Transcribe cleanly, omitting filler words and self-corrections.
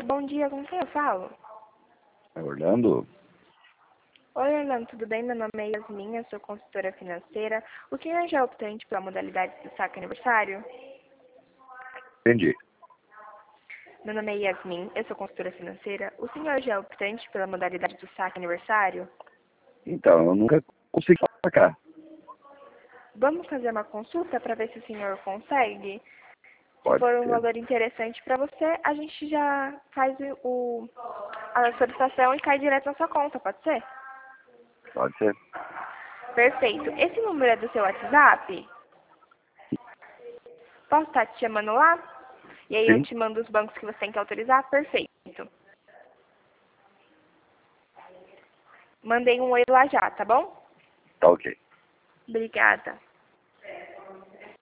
bom dia, com quem eu falo? É Orlando? Oi, Orlando, tudo bem? Meu nome é Yasmin, eu sou consultora financeira. O senhor já é optante pela modalidade do saque aniversário? Entendi. Meu nome é Yasmin, eu sou consultora financeira. O senhor já é optante pela modalidade do saque aniversário? Então, eu nunca consegui sacar. Vamos fazer uma consulta para ver se o senhor consegue? Se Pode for um ser. valor interessante para você, a gente já faz a solicitação e cai direto na sua conta, pode ser? Pode ser. Perfeito. Esse número é do seu WhatsApp? Posso estar te chamando lá? E aí eu Sim? te mando os bancos que você tem que autorizar? Perfeito. Mandei um oi lá já, tá bom? Tá ok. Obrigada.